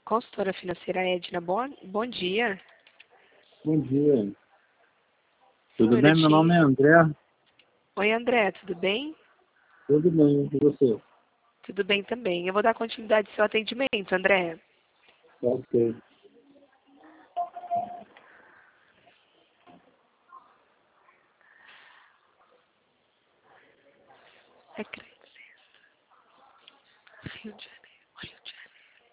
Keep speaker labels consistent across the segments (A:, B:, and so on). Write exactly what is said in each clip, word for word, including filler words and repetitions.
A: Consultora financeira Edna, bom, bom dia.
B: Bom dia. Tudo
A: Um
B: bem? Meu nome é André.
A: Oi, André, tudo bem?
B: Tudo bem, e você?
A: Tudo bem também. Eu vou dar continuidade ao seu atendimento, André.
B: Tá ok.
A: É crédito. Rio de Janeiro, Rio de Janeiro.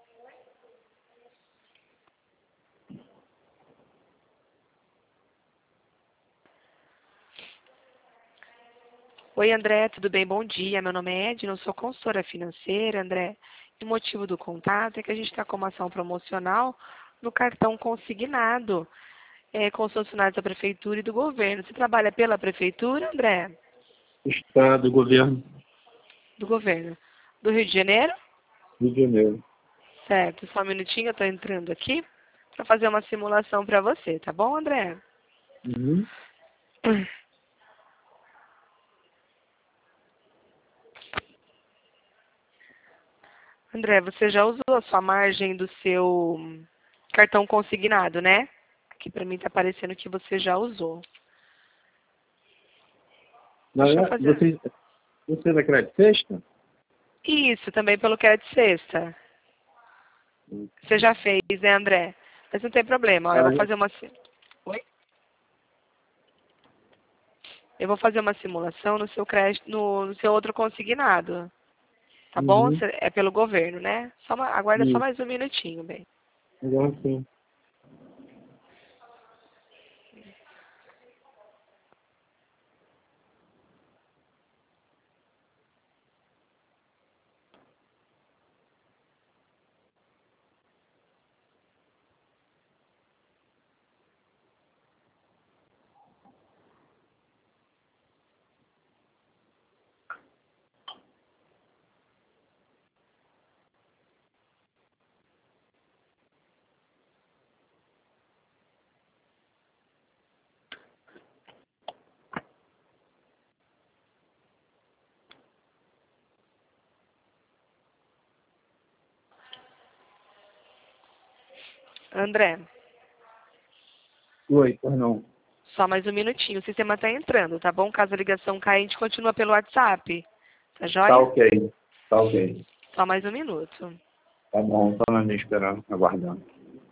A: Oi, André, tudo bem? Bom dia. Meu nome é Edna, eu sou consultora financeira, André. E o motivo do contato é que a gente está com uma ação promocional no cartão consignado é, com os funcionários da prefeitura e do governo. Você trabalha pela prefeitura, André?
B: Estado, governo,
A: Do governo. Do Rio de Janeiro?
B: Rio de Janeiro.
A: Certo, só um minutinho, eu estou entrando aqui para fazer uma simulação para você, tá bom, André?
B: Uhum.
A: André, você já usou a sua margem do seu cartão consignado, né? Aqui para mim está aparecendo que você já usou.
B: Na
A: Deixa eu
B: verdade,
A: fazer.
B: você, você é da Crédito Sexta?
A: Isso, também pelo que é de sexta. Você já fez, né, André? Mas não tem problema, ó, eu
B: Ah,
A: vou fazer uma... si- Oi? Eu vou fazer uma simulação no seu crédito, no, no seu outro consignado. Tá bom?
B: uhum.
A: Cê- É pelo governo, né? Só uma- aguarda só
B: Isso,
A: mais um minutinho, bem.
B: agora sim.
A: André,
B: Oi, perdão.
A: só mais um minutinho. O sistema está entrando, tá bom? Caso a ligação caia, a gente continua pelo WhatsApp. Tá
B: Tá
A: joia?
B: ok, tá ok.
A: Só mais um minuto.
B: Tá bom, tá na minha esperando, aguardando.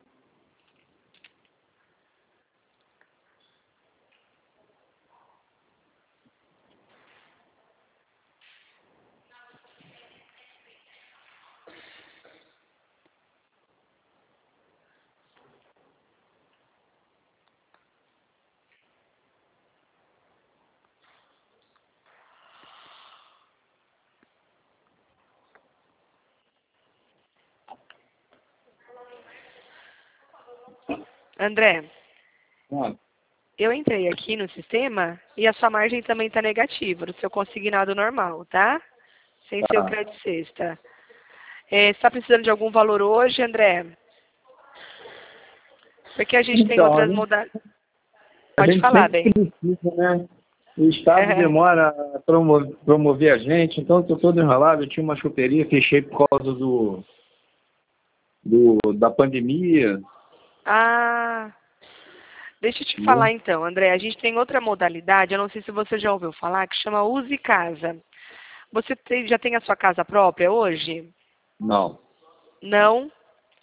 A: André,
B: Ah,
A: eu entrei aqui no sistema e a sua margem também está negativa, no seu consignado normal, tá? Sem ser o
B: tá.
A: crédito sexta. É, você está precisando de algum valor hoje, André? Porque a gente tem
B: Então, a
A: outras
B: gente,
A: modalidades.
B: a
A: Pode
B: gente
A: falar,
B: sempre
A: bem.
B: precisa, né? O Estado
A: É.
B: demora a promo- promover a gente, então eu tô todo enrolado. Eu tinha uma choperia, fechei por causa do, do, da pandemia.
A: Ah, deixa eu te
B: Né?
A: falar então, André. A gente tem outra modalidade, eu não sei se você já ouviu falar, que chama Use Casa. Você tem- já tem a sua casa própria hoje?
B: Não,
A: Não?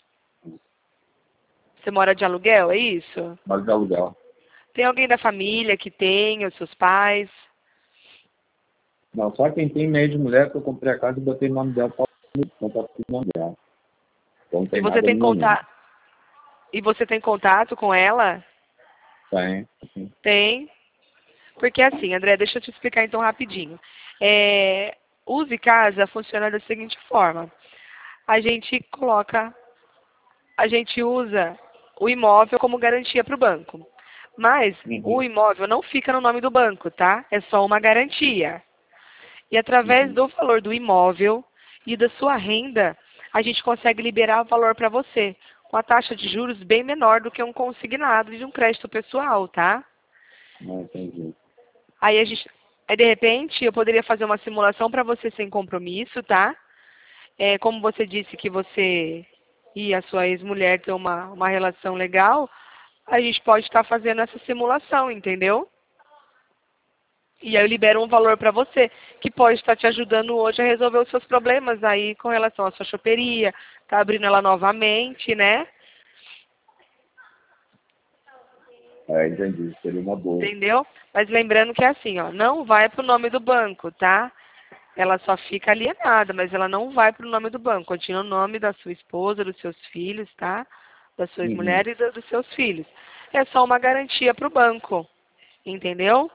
A: Você mora de aluguel, é isso?
B: mas é aluguel.
A: Tem alguém da família que tem, os seus pais?
B: Não, só quem tem meio de mulher que eu comprei a casa e botei o nome dela para botar tudo o nome dela. Então não
A: E
B: tem
A: você
B: nada
A: tem
B: no meu nome.
A: contato? E você tem contato com ela?
B: Tem, assim.
A: Tem. Porque assim, André, deixa eu te explicar então rapidinho. É, Use Casa funciona da seguinte forma. A gente coloca, a gente usa o imóvel como garantia para o banco. Mas o
B: Uhum,
A: imóvel não fica no nome do banco, tá? É só uma garantia. E através
B: uhum.
A: do valor do imóvel e da sua renda, a gente consegue liberar o valor para você, com a taxa de juros bem menor do que um consignado de um crédito pessoal, tá?
B: Não entendi.
A: Aí a gente, aí de repente, eu poderia fazer uma simulação para você sem compromisso, tá? É, como você disse que você e a sua ex-mulher ter uma, uma relação legal, a gente pode estar fazendo essa simulação, entendeu? E aí eu libero um valor para você, que pode estar te ajudando hoje a resolver os seus problemas aí com relação à sua choperia, tá abrindo ela novamente, né?
B: É, entendi. Seria uma boa.
A: Entendeu? Mas lembrando que é assim, ó, não vai pro nome do banco, tá? Ela só fica alienada, mas ela não vai pro nome do banco. Continua o nome da sua esposa, dos seus filhos, tá? Das suas
B: Uhum.
A: mulheres e dos seus filhos. É só uma garantia pro banco, entendeu?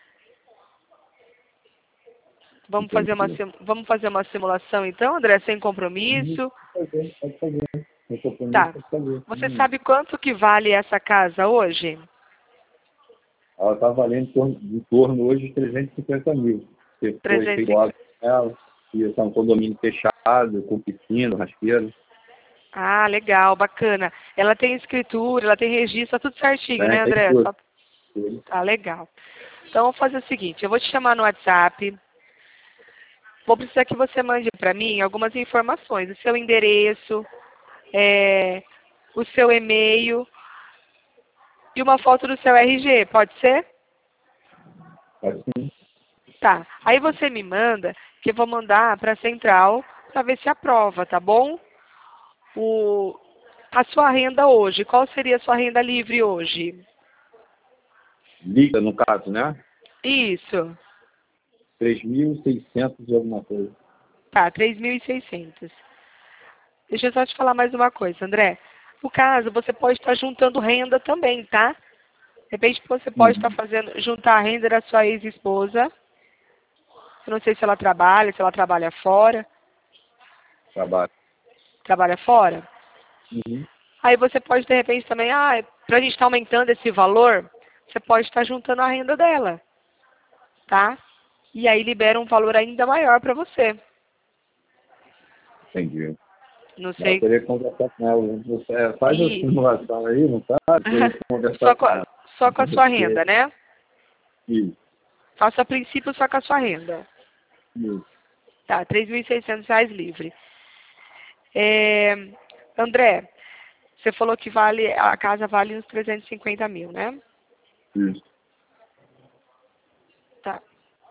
A: Vamos fazer uma,
B: Entendi.
A: sim- vamos fazer uma simulação então, André, sem
B: Uhum.
A: compromisso?
B: Pode fazer, pode fazer. Sem compromisso,
A: Tá.
B: pode fazer.
A: Você
B: Hum.
A: sabe quanto que vale essa casa hoje?
B: Ela está valendo em torno, em torno hoje de trezentos e cinquenta mil. Você foi
A: trezentos e
B: feito
A: cinquenta.
B: obra com ela, e está um condomínio fechado, com piscina, rasqueiro.
A: Ah, legal, bacana. Ela tem escritura, ela tem registro, tá tudo certinho,
B: Tem,
A: né,
B: tem
A: André?
B: tudo.
A: Só...
B: Tudo.
A: Tá legal. Então, vou fazer o seguinte, eu vou te chamar no WhatsApp. Vou precisar que você mande para mim algumas informações. O seu endereço, é, o seu e-mail e uma foto do seu R G, pode ser?
B: Assim,
A: Tá. Aí você me manda, que eu vou mandar para a central para ver se aprova, tá bom? O, a sua renda hoje, qual seria a sua renda livre hoje?
B: liga, no caso, né?
A: Isso.
B: três mil e seiscentos e alguma coisa.
A: Tá, três mil e seiscentos. Deixa eu só te falar mais uma coisa, André. No caso, você pode estar juntando renda também, tá? De repente você pode estar
B: Uhum.
A: fazendo, juntar a renda da sua ex-esposa. Eu não sei se ela trabalha, se ela trabalha fora.
B: Trabalho.
A: Trabalha fora?
B: Uhum.
A: Aí você pode, de repente, também, ah, para a gente estar aumentando esse valor, você pode estar juntando a renda dela, tá? E aí libera um valor ainda maior para você.
B: Entendi.
A: Não
B: Eu
A: sei.
B: teria que conversar com ela. Você é, faz a
A: Isso.
B: simulação aí, não faz? Teria que conversar
A: Só com
B: com
A: a,
B: ela.
A: só com a sua renda, né?
B: Isso,
A: Faça a princípio só com a sua renda.
B: isso.
A: Tá, três mil e seiscentos reais livre. É, André, você falou que vale, a casa vale uns trezentos e cinquenta mil, né?
B: Isso.
A: Tá.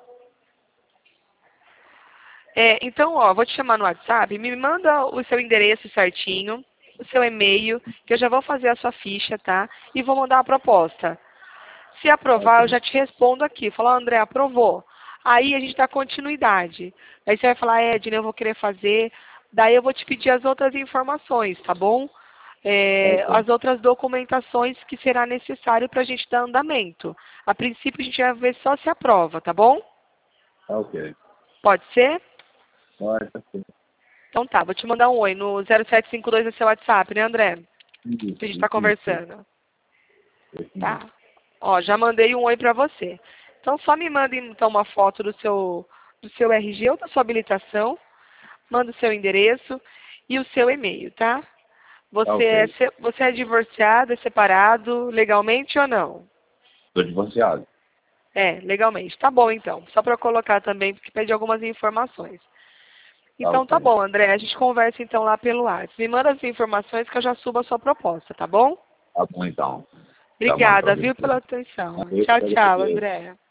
A: É, então, ó, vou te chamar no WhatsApp, me manda o seu endereço certinho, o seu e-mail, que eu já vou fazer a sua ficha, tá? E vou mandar a proposta. Se aprovar, eu
B: Ok.
A: já te respondo aqui. Falar, André, aprovou. Aí a gente dá continuidade. Aí você vai falar, Edna, eu vou querer fazer. Daí eu vou te pedir as outras informações, tá bom? É,
B: Ok.
A: as outras documentações que será necessário para a gente dar andamento. A princípio a gente vai ver só se aprova, tá bom?
B: Ok.
A: Pode ser?
B: Pode, tá certo.
A: Então tá, vou te mandar um oi no zero sete cinco dois do seu WhatsApp, né, André?
B: Isso,
A: Que a gente está
B: isso, isso.
A: conversando.
B: Isso
A: Tá.
B: mesmo.
A: Ó, já mandei um oi para você. Então só me manda então uma foto do seu, do seu R G ou da sua habilitação. Manda o seu endereço e o seu e-mail, tá?
B: Tá
A: Você é,
B: ok.
A: se- você é divorciado, é separado legalmente ou não?
B: Estou divorciado.
A: É, legalmente. Tá bom então. Só para colocar também, porque pede algumas informações.
B: Tá
A: Então tá
B: ok.
A: bom, André. A gente conversa então lá pelo WhatsApp. Me manda as informações que eu já subo a sua proposta, tá bom?
B: Tá bom então. Já mando pra
A: Obrigada, viu,
B: você.
A: pela atenção.
B: Eu
A: Tchau,
B: que
A: tchau,
B: agradeço.
A: André.